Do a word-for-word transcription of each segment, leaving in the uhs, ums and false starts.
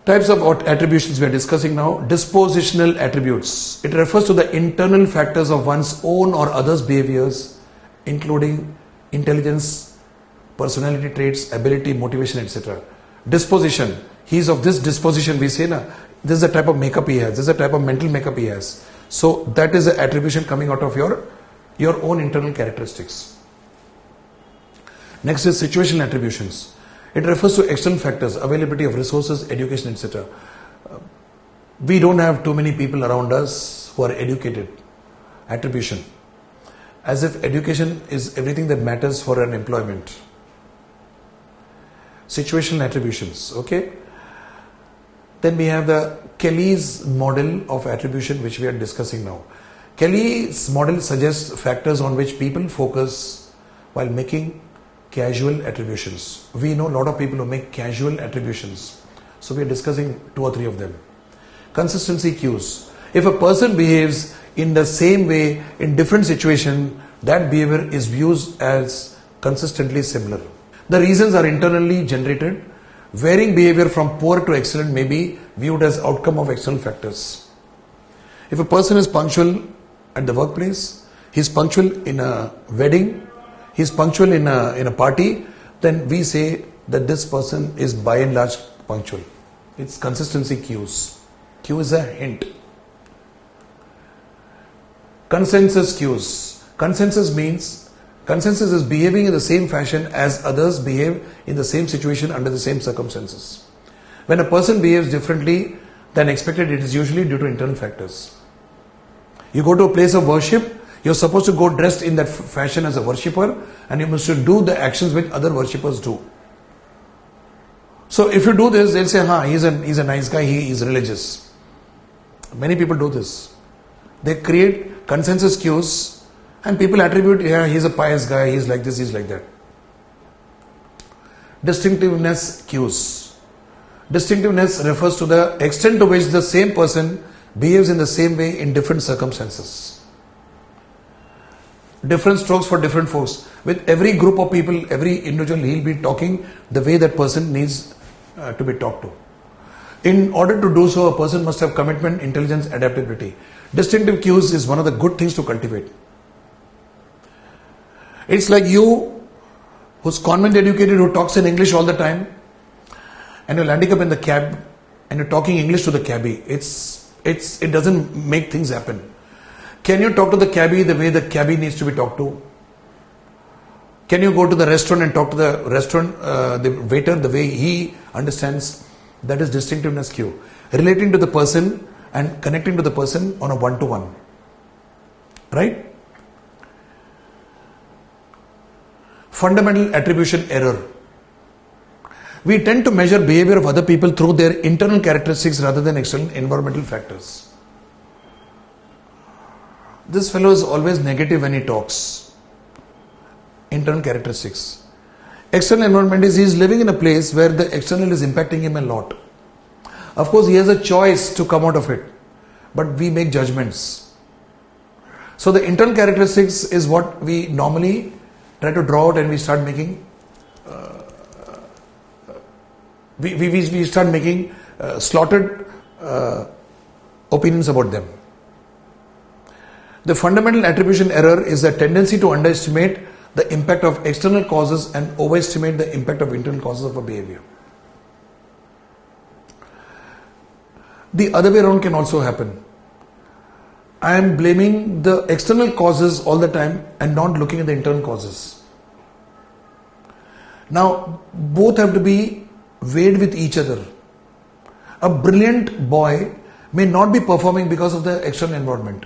Types of attributions we are discussing now. Dispositional attributes. It refers to the internal factors of one's own or others' behaviors, including intelligence, personality traits, ability, motivation, et cetera. Disposition. He is of this disposition, we say, na, this is the type of makeup he has, this is the type of mental makeup he has. So that is the attribution coming out of your, your own internal characteristics. Next is situational attributions. It refers to external factors, availability of resources, education, et cetera. Uh, we don't have too many people around us who are educated. Attribution. As if education is everything that matters for an employment. Situational attributions. Okay. Then we have the Kelly's model of attribution, which we are discussing now. Kelly's model suggests factors on which people focus while making casual attributions. We know a lot of people who make casual attributions. So we are discussing two or three of them. Consistency cues. If a person behaves in the same way in different situations, that behavior is viewed as consistently similar. The reasons are internally generated. Varying behavior from poor to excellent may be viewed as outcome of external factors. If a person is punctual at the workplace, he is punctual in a wedding, he is punctual in a, in a party, then we say that this person is by and large punctual. It's consistency cues. Cue is a hint. Consensus cues. Consensus means, consensus is behaving in the same fashion as others behave in the same situation under the same circumstances. When a person behaves differently than expected, it is usually due to internal factors. You go to a place of worship, you're supposed to go dressed in that fashion as a worshipper, and you must do the actions which other worshippers do. So if you do this, they'll say, ha, he's a, he's a nice guy, he is religious. Many people do this. They create consensus cues and people attribute, yeah, he's a pious guy, he's like this, he's like that. Distinctiveness cues. Distinctiveness refers to the extent to which the same person behaves in the same way in different circumstances. Different strokes for different folks. With every group of people, every individual, he'll be talking the way that person needs uh, to be talked to. In order to do so, a person must have commitment, intelligence, adaptability. Distinctive cues is one of the good things to cultivate. It's like you, who's convent educated, who talks in English all the time, and you're landing up in the cab, and you're talking English to the cabbie. It's, it's, it doesn't make things happen. Can you talk to the cabbie the way the cabbie needs to be talked to? Can you go to the restaurant and talk to the restaurant, uh, the waiter the way he understands? That is distinctiveness cue. Relating to the person and connecting to the person on a one-to-one. Right? Fundamental attribution error. We tend to measure behavior of other people through their internal characteristics rather than external environmental factors. This fellow is always negative when he talks. Internal characteristics. External environment is he is living in a place where the external is impacting him a lot. Of course, he has a choice to come out of it, but we make judgments. So the internal characteristics is what we normally try to draw out, and we start making uh, we, we, we start making uh, slaughtered uh, opinions about them. The fundamental attribution error is a tendency to underestimate the impact of external causes and overestimate the impact of internal causes of a behavior. The other way around can also happen. I am blaming the external causes all the time and not looking at the internal causes. Now, both have to be weighed with each other. A brilliant boy may not be performing because of the external environment.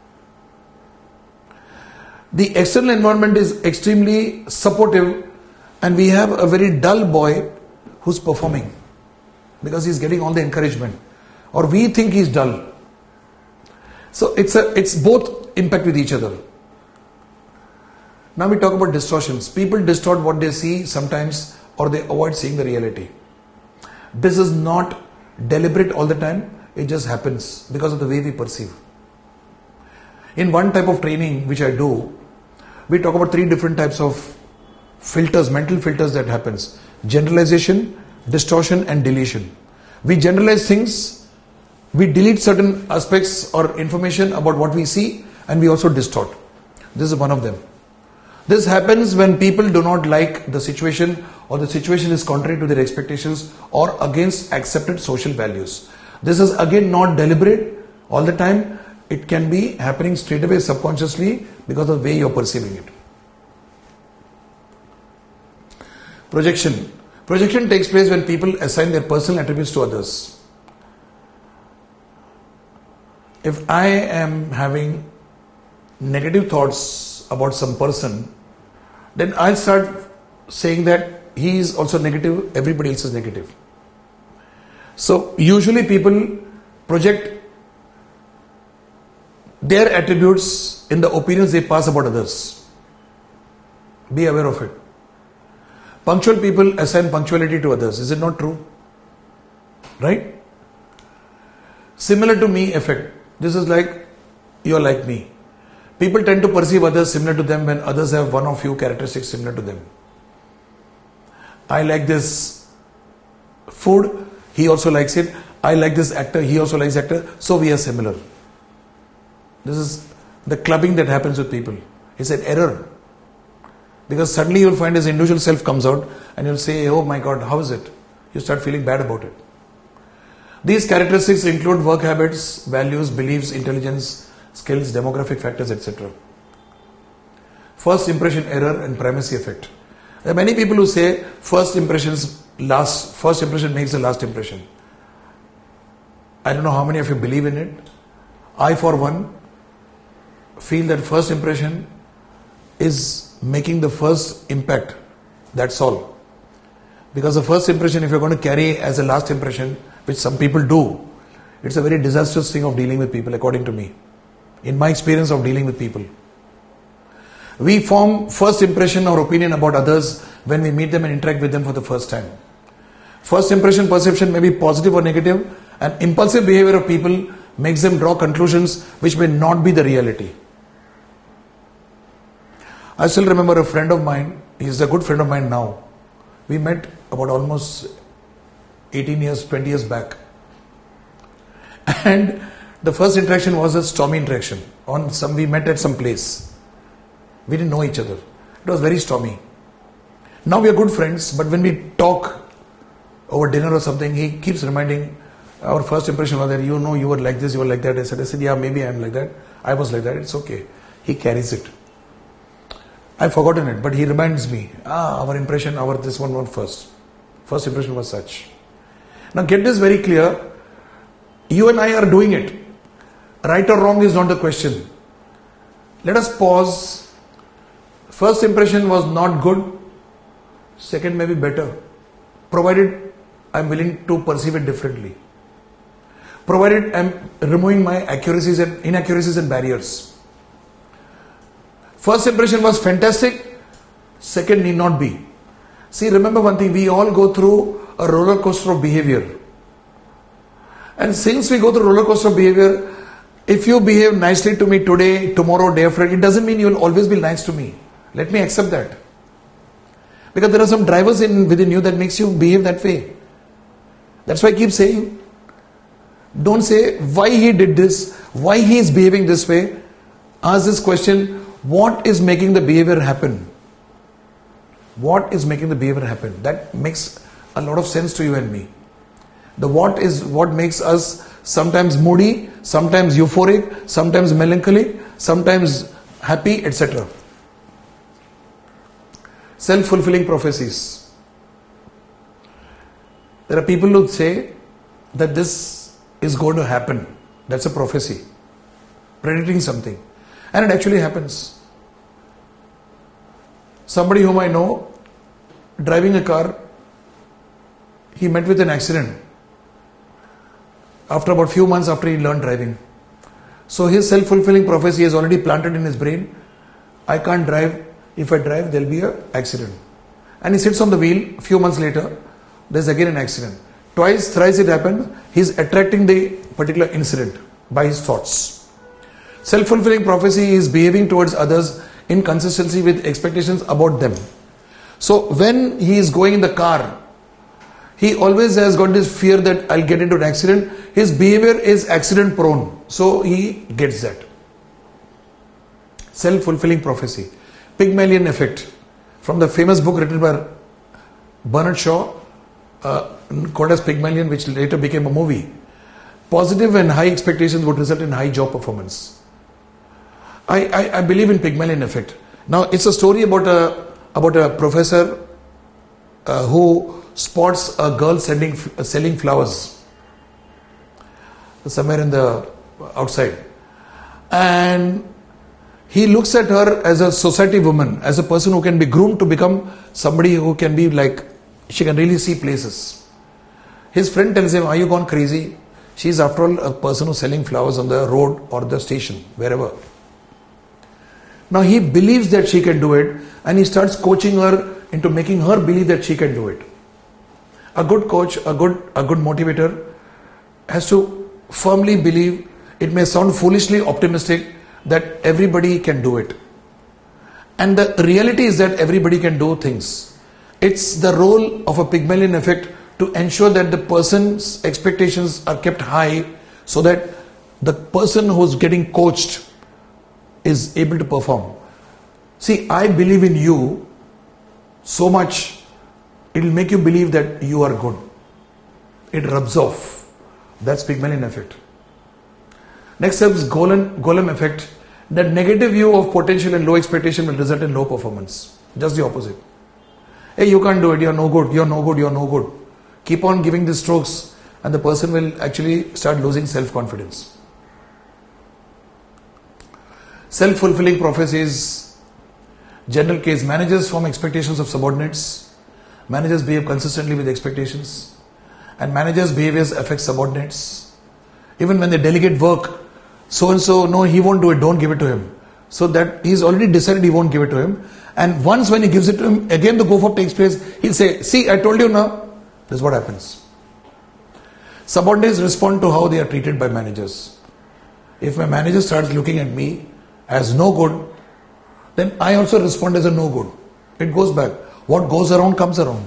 The external environment is extremely supportive, and we have a very dull boy who's performing because he's getting all the encouragement, or we think he's dull. So it's a it's both impact with each other. Now we talk about distortions. People distort what they see sometimes, or they avoid seeing the reality. This is not deliberate all the time. It just happens because of the way we perceive. In one type of training which I do, we talk about three different types of filters, mental filters that happens. Generalization, distortion and deletion. We generalize things, we delete certain aspects or information about what we see, and we also distort. This is one of them. This happens when people do not like the situation, or the situation is contrary to their expectations or against accepted social values. This is again not deliberate all the time. It can be happening straight away subconsciously because of the way you're perceiving it. Projection. Projection takes place when people assign their personal attributes to others. If I am having negative thoughts about some person, then I'll start saying that he is also negative, everybody else is negative. So usually people project their attributes in the opinions they pass about others. Be aware of it. Punctual people assign punctuality to others. Is it not true? Right? Similar to me effect. This is like you're like me. People tend to perceive others similar to them when others have one or few characteristics similar to them. I like this food, he also likes it. I like this actor, he also likes actor. So we are similar. This is the clubbing that happens with people. It's an error. Because suddenly you'll find his individual self comes out and you'll say, oh my God, how is it? You start feeling bad about it. These characteristics include work habits, values, beliefs, intelligence, skills, demographic factors, et cetera. First impression error and primacy effect. There are many people who say first impressions last, first impression makes the last impression. I don't know how many of you believe in it. I, for one, feel that first impression is making the first impact. That's all. Because the first impression, if you're going to carry as a last impression, which some people do, it's a very disastrous thing of dealing with people, according to me. In my experience of dealing with people. We form first impression or opinion about others when we meet them and interact with them for the first time. First impression perception may be positive or negative, and impulsive behavior of people makes them draw conclusions which may not be the reality. I still remember a friend of mine, he's a good friend of mine now. We met about almost eighteen years, twenty years back. And the first interaction was a stormy interaction. On some, we met at some place. We didn't know each other. It was very stormy. Now we are good friends, but when we talk over dinner or something, he keeps reminding, our first impression was that, you know, you were like this, you were like that. I said, I said, yeah, maybe I am like that. I was like that. It's okay. He carries it. I've forgotten it, but he reminds me, ah, our impression, our this one was first. First impression was such. Now get this very clear. You and I are doing it. Right or wrong is not the question. Let us pause. First impression was not good. Second may be better. Provided I am willing to perceive it differently. Provided I am removing my accuracies and inaccuracies and barriers. First impression was fantastic. Second need not be. See, remember one thing. We all go through a roller coaster of behavior. And since we go through roller coaster of behavior, if you behave nicely to me today, tomorrow, day after, it doesn't mean you will always be nice to me. Let me accept that. Because there are some drivers in within you that makes you behave that way. That's why I keep saying, don't say why he did this, why he is behaving this way. Ask this question, what is making the behavior happen? What is making the behavior happen? That makes a lot of sense to you and me. The what is what makes us sometimes moody, sometimes euphoric, sometimes melancholic, sometimes happy, et cetera. Self-fulfilling prophecies. There are people who say that this is going to happen. That's a prophecy. Predicting something. And it actually happens. Somebody whom I know, driving a car, he met with an accident. After about few months after he learned driving. So his self-fulfilling prophecy is already planted in his brain. I can't drive. If I drive, there will be an accident. And he sits on the wheel. A few months later, there's again an accident. Twice, thrice it happened. He's attracting the particular incident by his thoughts. Self-fulfilling prophecy is behaving towards others in consistency with expectations about them. So when he is going in the car, He always has got this fear that I'll get into an accident. His behavior is accident prone. So he gets that. Self-fulfilling prophecy. Pygmalion effect. From the famous book written by Bernard Shaw, uh, called as Pygmalion, which later became a movie. Positive and high expectations would result in high job performance. I, I, I believe in Pygmalion effect. Now it's a story about a about a professor uh, who spots a girl sending, uh, selling flowers somewhere in the outside, and he looks at her as a society woman, as a person who can be groomed to become somebody who can be like, she can really see places. His friend tells him, are you gone crazy? She is after all a person who's selling flowers on the road or the station, wherever. Now he believes that she can do it, and he starts coaching her into making her believe that she can do it. A good coach, a good, a good motivator has to firmly believe, it may sound foolishly optimistic, that everybody can do it. And the reality is that everybody can do things. It's the role of a Pygmalion effect to ensure that the person's expectations are kept high so that the person who's getting coached is able to perform. See, I believe in you so much, it will make you believe that you are good. It rubs off. That's Pygmalion effect. Next up is Golem, Golem effect. The negative view of potential and low expectation will result in low performance. Just the opposite. Hey, you can't do it, you're no good, you're no good, you're no good. Keep on giving the strokes and the person will actually start losing self-confidence. Self-fulfilling prophecies. General case. Managers form expectations of subordinates. Managers behave consistently with expectations. And managers' behaviors affect subordinates. Even when they delegate work, so and so, no, he won't do it, don't give it to him. So that he's already decided he won't give it to him. And once when he gives it to him, again the go-for takes place, he'll say, see, I told you now. This is what happens. Subordinates respond to how they are treated by managers. If my manager starts looking at me as no good, then I also respond as a no good. It goes back. What goes around comes around.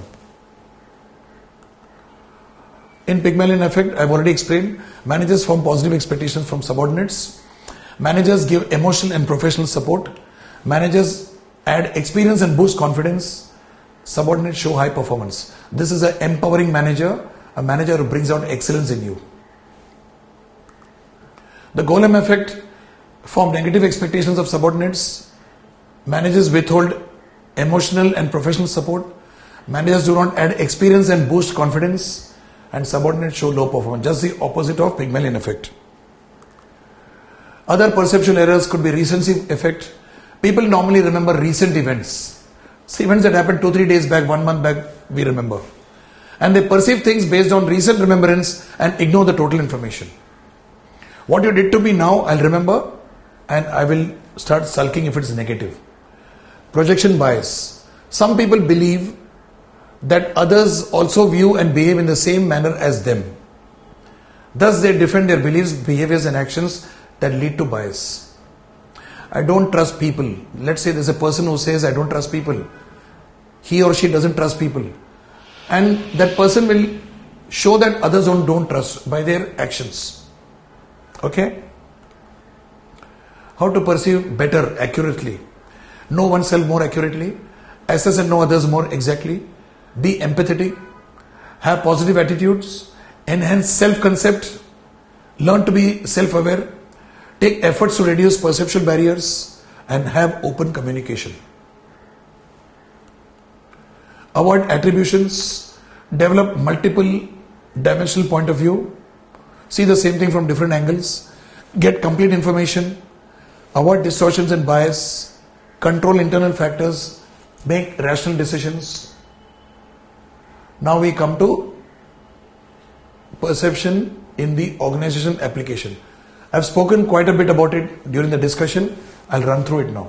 In Pygmalion effect, I've already explained, managers form positive expectations from subordinates. Managers give emotional and professional support. Managers add experience and boost confidence. Subordinates show high performance. This is an empowering manager, a manager who brings out excellence in you. The Golem effect form negative expectations of subordinates. Managers withhold emotional and professional support. Managers do not add experience and boost confidence. And subordinates show low performance. Just the opposite of Pygmalion effect. Other perceptual errors could be recency effect. People normally remember recent events. So events that happened two, three days back, one month back, we remember. And they perceive things based on recent remembrance and ignore the total information. What you did to me now, I'll remember and I will start sulking if it's negative. Projection bias. Some people believe that others also view and behave in the same manner as them. Thus they defend their beliefs, behaviors and actions that lead to bias. I don't trust people. Let's say there's a person who says I don't trust people. He or she doesn't trust people. And that person will show that others don't, don't trust by their actions. Okay? How to perceive better, accurately. Know oneself more accurately. Assess and know others more exactly. Be empathetic, have positive attitudes, enhance self-concept, learn to be self-aware, take efforts to reduce perceptual barriers, and have open communication. Avoid attributions, develop multiple dimensional point of view, see the same thing from different angles, get complete information, avoid distortions and bias, control internal factors, make rational decisions. Now we come to perception in the organization application. I've spoken quite a bit about it during the discussion. I'll run through it now.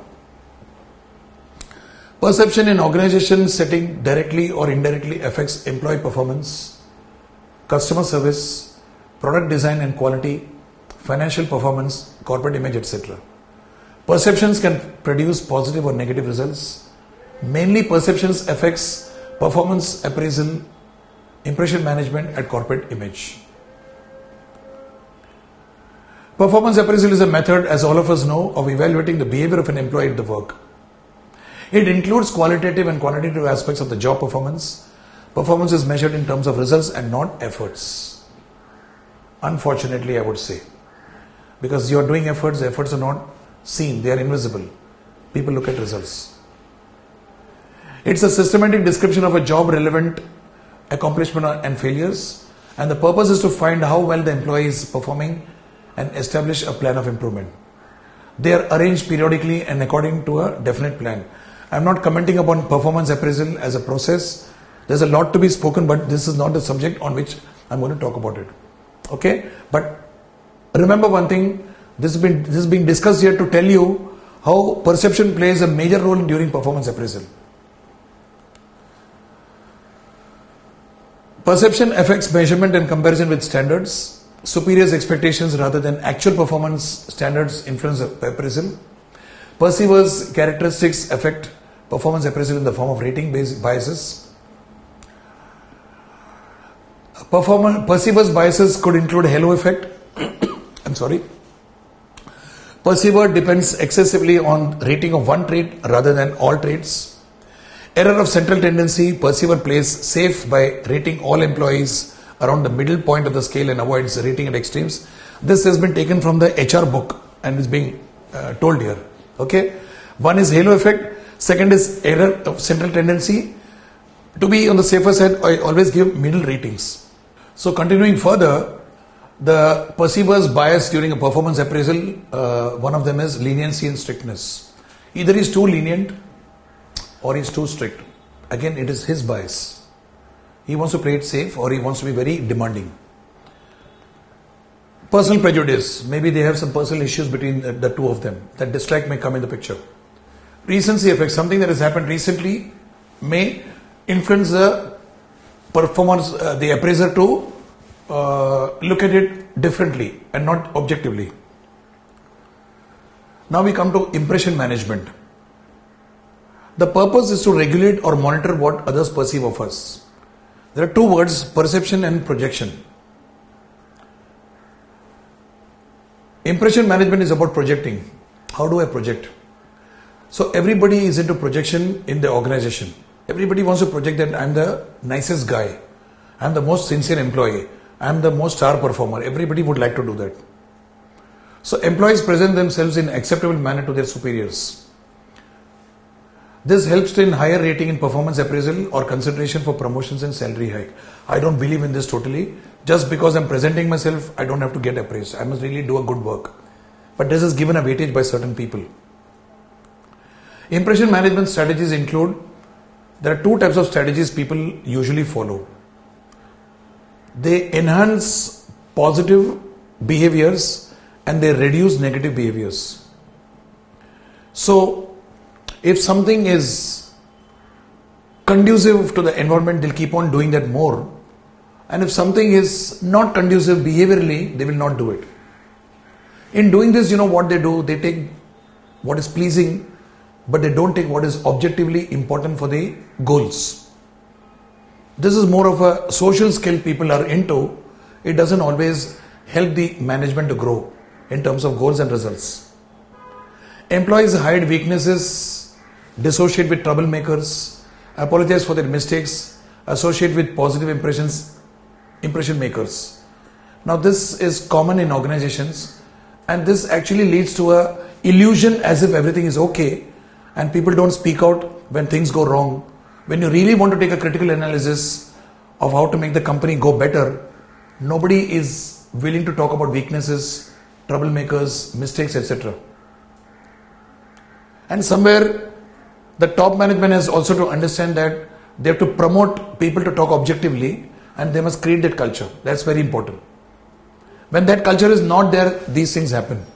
Perception in organization setting directly or indirectly affects employee performance, customer service, product design and quality, financial performance, corporate image, et cetera. Perceptions can produce positive or negative results. Mainly perceptions affects performance appraisal, Impression management at corporate image. Performance appraisal is a method, as all of us know, of evaluating the behavior of an employee at the work. It includes qualitative and quantitative aspects of the job performance. Performance is measured in terms of results and not efforts. Unfortunately, I would say. Because you are doing efforts, the efforts are not seen, they are invisible. People look at results. It's a systematic description of a job relevant accomplishment and failures, and the purpose is to find how well the employee is performing and establish a plan of improvement. They are arranged periodically and according to a definite plan. I am not commenting upon performance appraisal as a process. There's a lot to be spoken, but this is not the subject on which I'm going to talk about it. Okay? But remember one thing, this has been, this is being discussed here to tell you how perception plays a major role during performance appraisal. Perception affects measurement and comparison with standards. Superiors' expectations rather than actual performance standards influence appraisal. Perceivers' characteristics affect performance appraisal in the form of rating biases. Performance, perceivers' biases could include halo effect. I'm sorry. Perceiver depends excessively on rating of one trait rather than all traits. Error of central tendency. Perceiver plays safe by rating all employees around the middle point of the scale and avoids rating at extremes. This has been taken from the H R book and is being uh, told here. Okay. One is halo effect. Second is error of central tendency. To be on the safer side, I always give middle ratings. So continuing further, the perceiver's bias during a performance appraisal, uh, one of them is leniency and strictness. Either he's too lenient or he's too strict. Again, it is his bias. He wants to play it safe or he wants to be very demanding. Personal prejudice. Maybe they have some personal issues between the, the two of them. That dislike may come in the picture. Recency effect. Something that has happened recently may influence the performance, uh, the appraiser to uh, look at it differently and not objectively. Now we come to impression management. The purpose is to regulate or monitor what others perceive of us. There are two words, perception and projection. Impression management is about projecting. How do I project? So everybody is into projection in the organization. Everybody wants to project that I'm the nicest guy. I'm the most sincere employee. I'm the most star performer. Everybody would like to do that. So employees present themselves in acceptable manner to their superiors. This helps in higher rating in performance appraisal or consideration for promotions and salary hike. I don't believe in this totally. Just because I'm presenting myself, I don't have to get appraised. I must really do a good work. But this is given a weightage by certain people. Impression management strategies include, there are two types of strategies people usually follow. They enhance positive behaviors and they reduce negative behaviors. So, if something is conducive to the environment, they'll keep on doing that more. And if something is not conducive behaviorally, they will not do it. In doing this, you know what they do? They take what is pleasing, but they don't take what is objectively important for the goals. This is more of a social skill people are into. It doesn't always help the management to grow in terms of goals and results. Employees hide weaknesses, dissociate with troublemakers, apologize for their mistakes, associate with positive impressions, impression makers. Now this is common in organizations and this actually leads to a illusion as if everything is okay and people don't speak out when things go wrong. When you really want to take a critical analysis of how to make the company go better, nobody is willing to talk about weaknesses, troublemakers, mistakes, et cetera. And somewhere the top management has also to understand that they have to promote people to talk objectively and they must create that culture. That's very important. When that culture is not there, these things happen.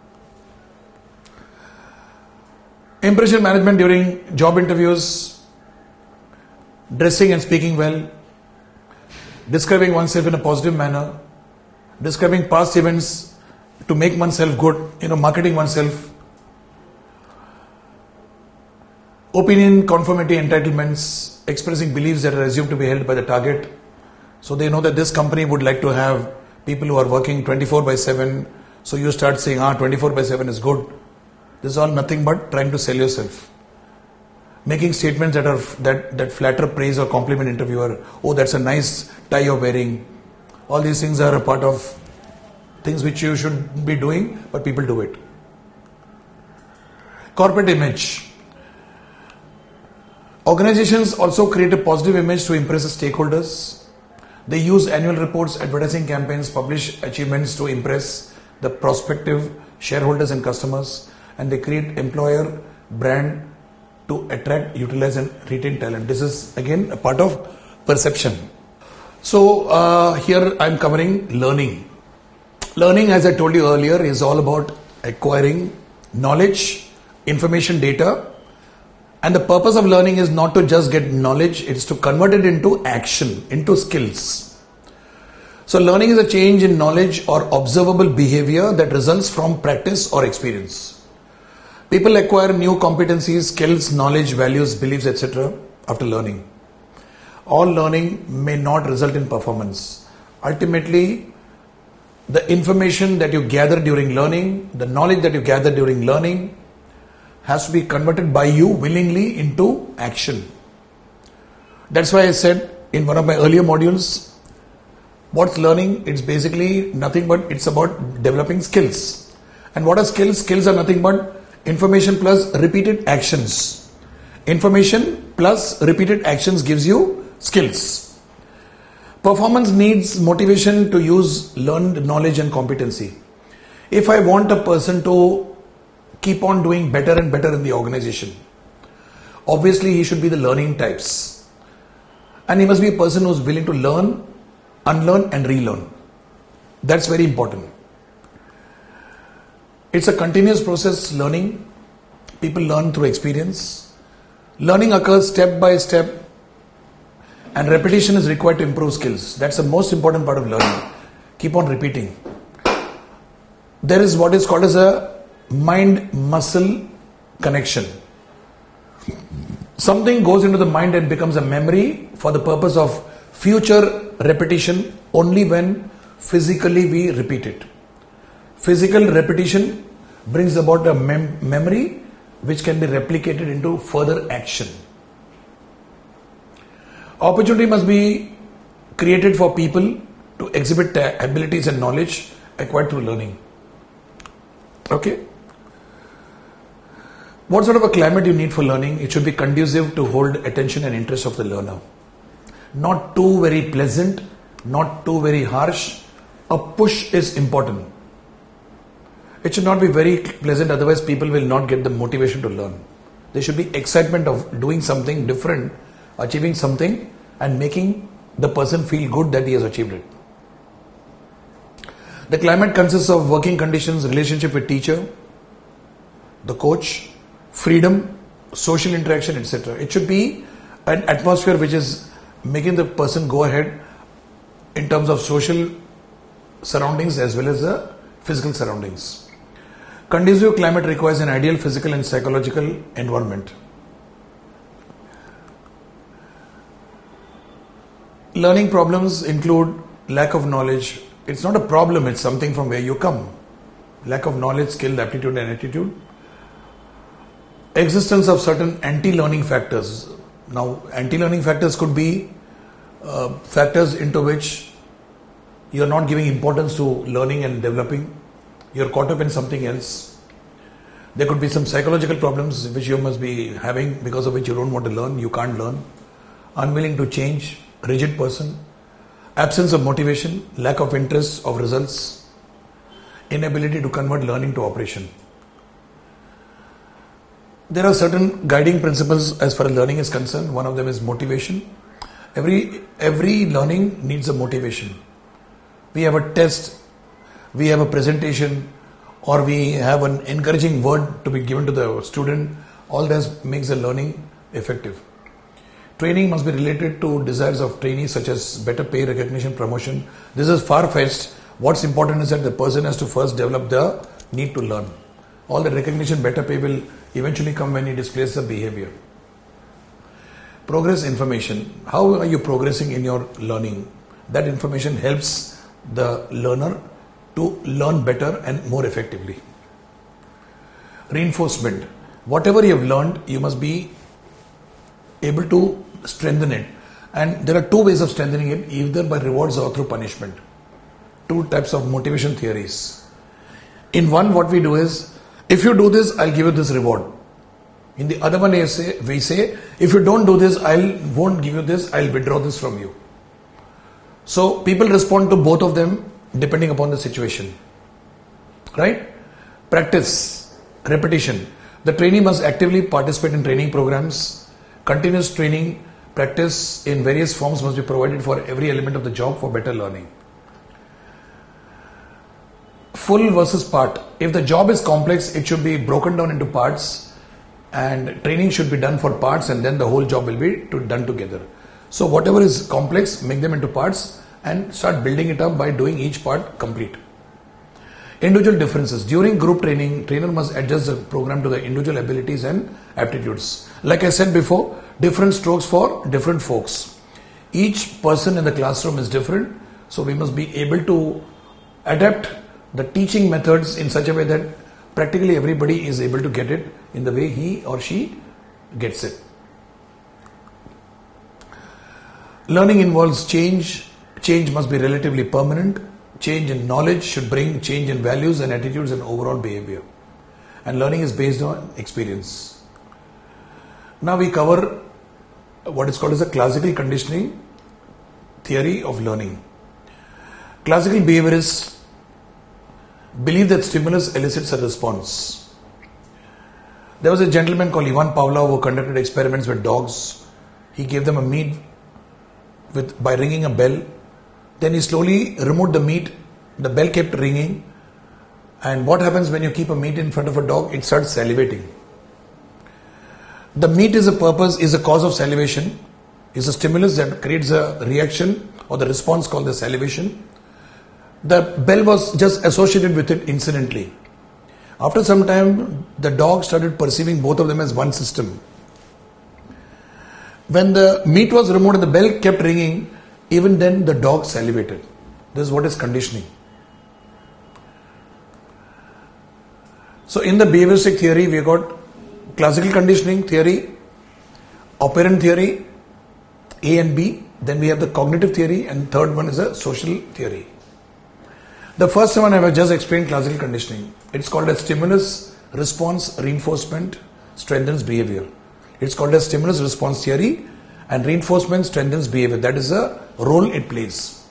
Impression management during job interviews, dressing and speaking well, describing oneself in a positive manner, describing past events to make oneself good, you know, marketing oneself, opinion, conformity, entitlements, expressing beliefs that are assumed to be held by the target, So they know that this company would like to have people who are working twenty-four by seven. So you start saying, ah, twenty-four by seven is good. This is all nothing but trying to sell yourself. Making statements that are that, that flatter, praise or compliment interviewer. Oh, that's a nice tie you're wearing. All these things are a part of things which you should be doing, but people do it. Corporate image. Organizations also create a positive image to impress the stakeholders. They use annual reports, advertising campaigns, publish achievements to impress the prospective shareholders and customers, and they create employer brand to attract, utilize and retain talent. This is again a part of perception. So uh, here I am covering learning. Learning, as I told you earlier, is all about acquiring knowledge, information, data. And the purpose of learning is not to just get knowledge, it is to convert it into action, into skills. So learning is a change in knowledge or observable behavior that results from practice or experience. People acquire new competencies, skills, knowledge, values, beliefs, et cetera after learning. All learning may not result in performance. Ultimately, the information that you gather during learning, the knowledge that you gather during learning, has to be converted by you willingly into action. That's why I said in one of my earlier modules, what's learning? It's basically nothing but it's about developing skills. And what are skills? Skills are nothing but information plus repeated actions. Information plus repeated actions gives you skills. Performance needs motivation to use learned knowledge and competency. If I want a person to keep on doing better and better in the organization, obviously he should be the learning types. And he must be a person who's willing to learn, unlearn and relearn. That's very important. It's a continuous process, learning. People learn through experience. Learning occurs step by step and repetition is required to improve skills. That's the most important part of learning. Keep on repeating. There is what is called as a mind-muscle connection. Something goes into the mind and becomes a memory for the purpose of future repetition only when physically we repeat it. Physical repetition brings about a mem- memory which can be replicated into further action. Opportunity must be created for people to exhibit their abilities and knowledge acquired through learning. Okay? What sort of a climate you need for learning? It should be conducive to hold attention and interest of the learner. Not too very pleasant, not too very harsh. A push is important. It should not be very pleasant, otherwise people will not get the motivation to learn. There should be excitement of doing something different, achieving something and making the person feel good that he has achieved it. The climate consists of working conditions, relationship with teacher, the coach, freedom, social interaction, et cetera. It should be an atmosphere which is making the person go ahead in terms of social surroundings as well as the physical surroundings. Conducive climate requires an ideal physical and psychological environment. Learning problems include lack of knowledge. It's not a problem, it's something from where you come. Lack of knowledge, skill, aptitude and attitude. Existence of certain anti-learning factors. Now, anti-learning factors could be uh, factors into which you're not giving importance to learning and developing. You're caught up in something else. There could be some psychological problems which you must be having because of which you don't want to learn, you can't learn. Unwilling to change, rigid person. Absence of motivation, lack of interest of results, inability to convert learning to operation. There are certain guiding principles as far as learning is concerned. One of them is motivation. Every, every learning needs a motivation. We have a test, we have a presentation, or we have an encouraging word to be given to the student. All this makes the learning effective. Training must be related to desires of trainees such as better pay, recognition, promotion. This is far-fetched. What's important is that the person has to first develop the need to learn. All the recognition, better pay will eventually come when he displays the behavior. Progress information. How are you progressing in your learning? that information helps the learner to learn better and more effectively. Reinforcement. Whatever you have learned, you must be able to strengthen it. And there are two ways of strengthening it, either by rewards or through punishment. Two types of motivation theories. In one, what we do is, if you do this, I'll give you this reward. In the other one, we say, if you don't do this, I won't give you this, I'll withdraw this from you. So people respond to both of them depending upon the situation. Right? Practice, repetition. The trainee must actively participate in training programs. Continuous training, practice in various forms must be provided for every element of the job for better learning. Full versus part. If the job is complex, it should be broken down into parts, and training should be done for parts, and then the whole job will be to, done together. So whatever is complex, make them into parts and start building it up by doing each part complete. Individual differences. During group training, trainer must adjust the program to the individual abilities and aptitudes. Like I said before, different strokes for different folks. Each person in the classroom is different, so we must be able to adapt the teaching methods in such a way that practically everybody is able to get it in the way he or she gets it. Learning involves change. Change must be relatively permanent. Change in knowledge should bring change in values and attitudes and overall behavior. And learning is based on experience. Now we cover what is called as a classical conditioning theory of learning. Classical behaviorists believe that stimulus elicits a response. There was a gentleman called Ivan Pavlov who conducted experiments with dogs. He gave them a meat with by ringing a bell. Then he slowly removed the meat. The bell kept ringing. And what happens when you keep a meat in front of a dog? It starts salivating. The meat is a purpose, is a cause of salivation. Is a stimulus that creates a reaction or the response called the salivation. The bell was just associated with it incidentally. After some time, the dog started perceiving both of them as one system. When the meat was removed and the bell kept ringing, even then the dog salivated. This is what is conditioning. So in the behavioristic theory, we got classical conditioning theory, operant theory, A and B. Then we have the cognitive theory, and third one is a social theory. The first one I have just explained, classical conditioning. It's called a stimulus response reinforcement strengthens behavior. It's called a stimulus response theory, and reinforcement strengthens behavior. That is the role it plays.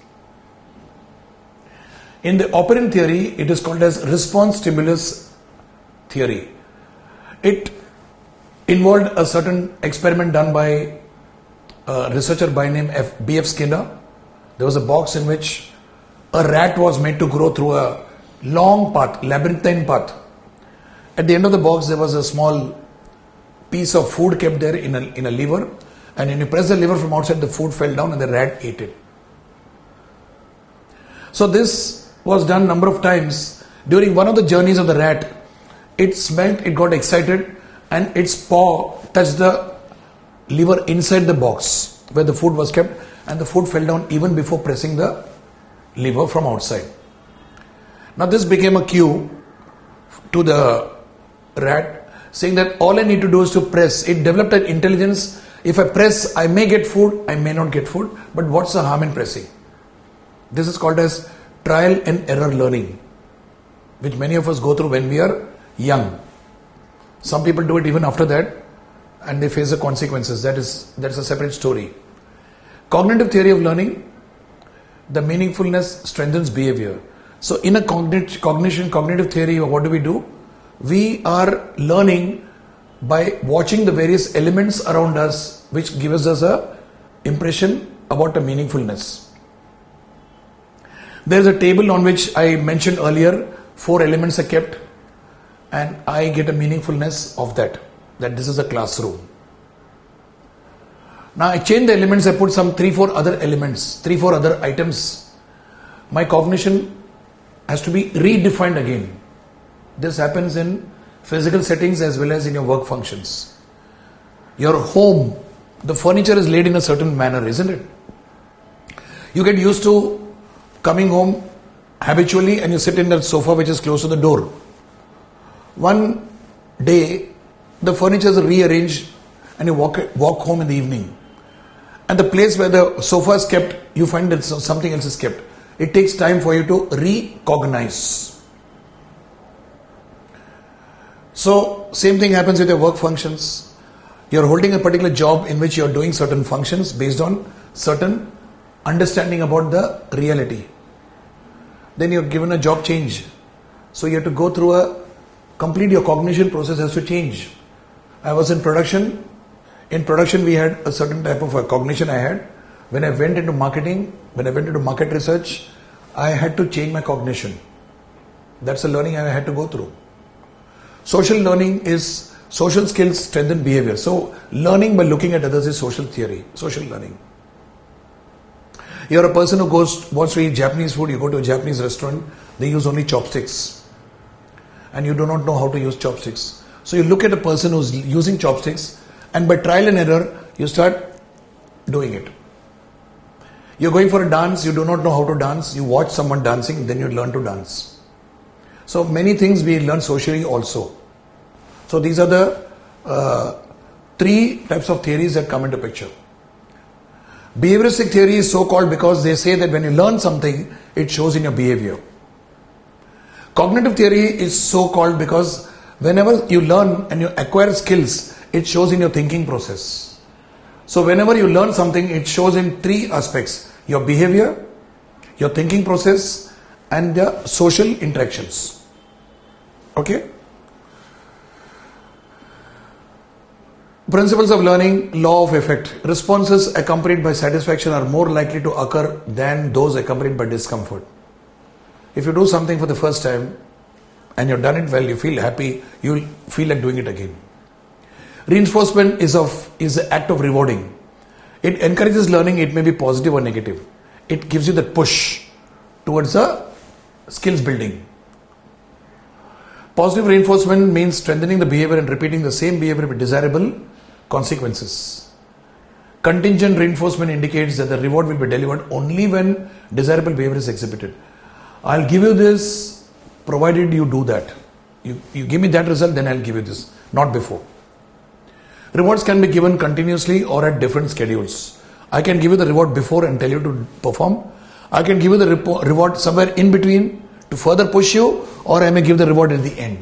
In the operant theory, it is called as response stimulus theory. It involved a certain experiment done by a researcher by name B F Skinner. There was a box in which a rat was made to grow through a long path, labyrinthine path. At the end of the box, there was a small piece of food kept there in a, in a lever. And when you press the lever from outside, the food fell down and the rat ate it. So this was done number of times. During one of the journeys of the rat, it smelled, it got excited, and its paw touched the lever inside the box where the food was kept, and the food fell down even before pressing the lever from outside. Now this became a cue to the rat, saying that all I need to do is to press. It developed an intelligence. If I press, I may get food, I may not get food, but what's the harm in pressing? This is called as trial and error learning, which many of us go through when we are young. Some people do it even after that, and they face the consequences. That is, that's a separate story. Cognitive theory of learning, the meaningfulness strengthens behavior. So in a cognit- cognition, cognitive theory, what do we do? We are learning by watching the various elements around us, which gives us a impression about a meaningfulness. There is a table on which I mentioned earlier, four elements are kept, and I get a meaningfulness of that, that this is a classroom. Now I change the elements, I put some three, four other elements, three, four other items. My cognition has to be redefined again. This happens in physical settings as well as in your work functions. Your home, the furniture is laid in a certain manner, isn't it? You get used to coming home habitually and you sit in that sofa which is close to the door. One day, the furniture is rearranged and you walk, walk home in the evening. And the place where the sofa is kept, you find that something else is kept. It takes time for you to recognize. So, same thing happens with your work functions. You're holding a particular job in which you're doing certain functions based on certain understanding about the reality. Then you're given a job change. So you have to go through a, complete your cognition process has to change. I was in production. In production we had a certain type of a cognition I had. When I went into marketing, when I went into market research, I had to change my cognition. That's a learning I had to go through. Social learning is social skills strengthen behavior. So learning by looking at others is social theory, social learning. You're a person who goes wants to eat Japanese food, you go to a Japanese restaurant, they use only chopsticks. And you do not know how to use chopsticks. So you look at a person who's using chopsticks and by trial and error, you start doing it. You're going for a dance, you do not know how to dance, you watch someone dancing, then you learn to dance. So many things we learn socially also. So these are the uh, three types of theories that come into picture. Behavioristic theory is so called because they say that when you learn something, it shows in your behavior. Cognitive theory is so called because whenever you learn and you acquire skills, it shows in your thinking process. So whenever you learn something, it shows in three aspects: your behavior, your thinking process, and the social interactions. Okay? Principles of learning, law of effect. Responses accompanied by satisfaction are more likely to occur than those accompanied by discomfort. If you do something for the first time and you've done it well, you feel happy, you'll feel like doing it again. Reinforcement is of is the act of rewarding. It encourages learning, it may be positive or negative. It gives you that push towards the skills building. Positive reinforcement means strengthening the behavior and repeating the same behavior with desirable consequences. Contingent reinforcement indicates that the reward will be delivered only when desirable behavior is exhibited. I'll give you this provided you do that. You, you give me that result, then I'll give you this, not before. Rewards can be given continuously or at different schedules. I can give you the reward before and tell you to perform. I can give you the repo- reward somewhere in between to further push you, or I may give the reward at the end.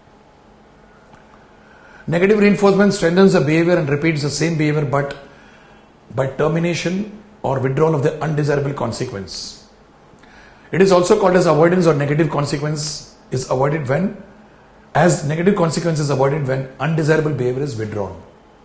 Negative reinforcement strengthens the behavior and repeats the same behavior but by termination or withdrawal of the undesirable consequence. It is also called as avoidance or negative consequence is avoided when, as negative consequence is avoided when undesirable behavior is withdrawn.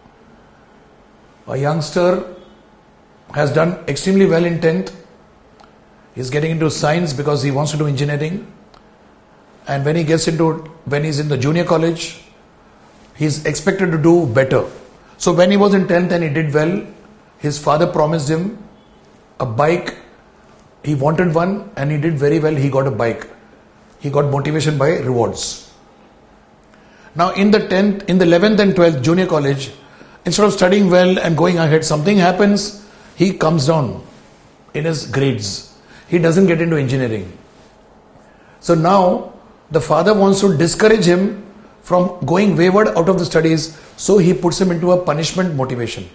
A youngster has done extremely well in tenth. He's getting into science because he wants to do engineering. And when he gets into, when he's in the junior college, he's expected to do better. So when he was in tenth and he did well, his father promised him a bike. He wanted one and he did very well. He got a bike. He got motivation by rewards. Now in the tenth, in the eleventh and twelfth junior college, instead of studying well and going ahead, something happens, he comes down in his grades. He doesn't get into engineering. So now the father wants to discourage him from going wayward out of the studies, so he puts him into a punishment motivation.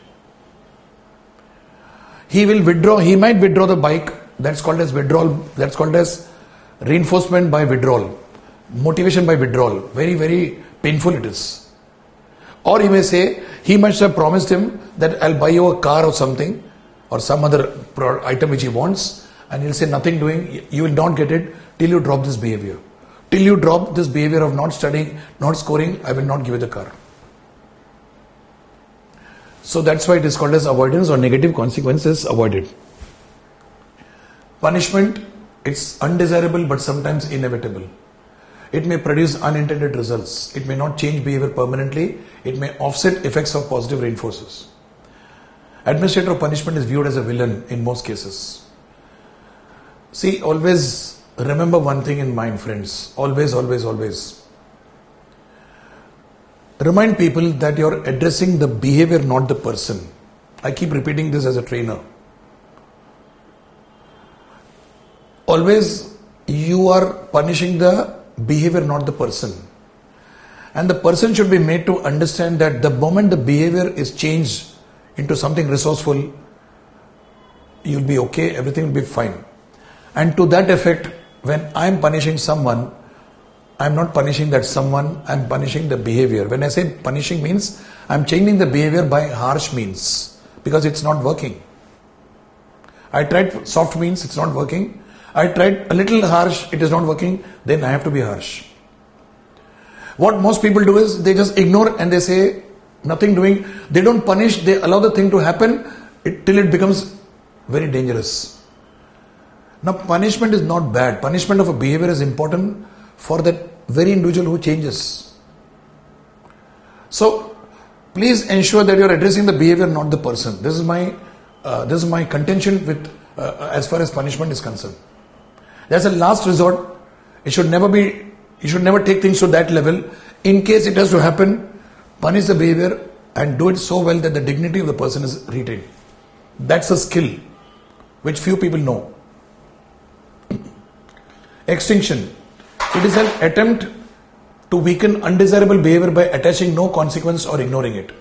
He will withdraw, he might withdraw the bike, that's called as withdrawal, that's called as reinforcement by withdrawal, motivation by withdrawal. Very, very painful it is. Or he may say, he must have promised him that I'll buy you a car or something, or some other item which he wants, and he'll say nothing doing, you will not get it till you drop this behavior. Till you drop this behavior of not studying, not scoring, I will not give you the car. So that's why it is called as avoidance or negative consequences avoided. Punishment, it's undesirable but sometimes inevitable. It may produce unintended results. It may not change behavior permanently. It may offset effects of positive reinforcers. Administrator of punishment is viewed as a villain in most cases. See, always remember one thing in mind, friends. Always, always, always. Remind people that you're addressing the behavior, not the person. I keep repeating this as a trainer. always you are punishing the behavior, not the person. And the person should be made to understand that the moment the behavior is changed into something resourceful, you'll be okay, everything will be fine. And to that effect, when I'm punishing someone, I'm not punishing that someone, I'm punishing the behavior. When I say punishing means, I'm changing the behavior by harsh means, because it's not working. I tried soft means, it's not working. I tried a little harsh, it is not working, then I have to be harsh. What most people do is, they just ignore and they say, nothing doing. They don't punish, they allow the thing to happen it, till it becomes very dangerous. Now, punishment is not bad. Punishment of a behavior is important for that very individual who changes. So, please ensure that you are addressing the behavior, not the person. This is my uh, this is my contention with uh, as far as punishment is concerned. That's a last resort. It should never be. You should never take things to that level. In case it has to happen, punish the behavior and do it so well that the dignity of the person is retained. That's a skill which few people know. Extinction. It is an attempt to weaken undesirable behavior by attaching no consequence or ignoring it.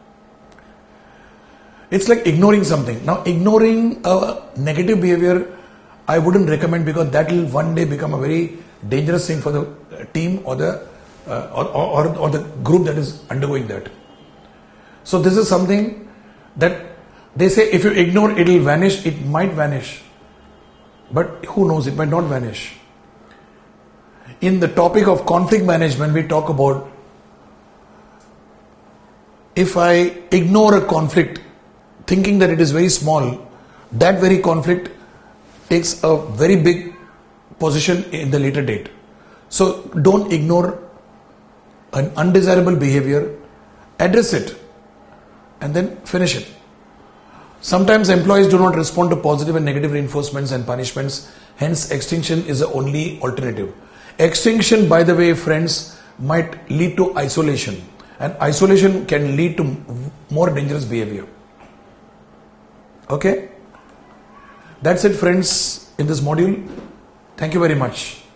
It's like ignoring something. Now, ignoring a negative behavior, I wouldn't recommend, because that will one day become a very dangerous thing for the team or the uh, or, or, or the group that is undergoing that. So this is something that they say if you ignore, it will vanish. It might vanish, but who knows, it might not vanish. In the topic of conflict management, we talk about, if I ignore a conflict thinking that it is very small, that very conflict takes a very big position in the later date. So don't ignore an undesirable behavior, address it and then finish it. Sometimes employees do not respond to positive and negative reinforcements and punishments, hence extinction is the only alternative. Extinction, by the way, friends, might lead to isolation, and isolation can lead to more dangerous behavior. Okay? That's it, friends, in this module. Thank you very much.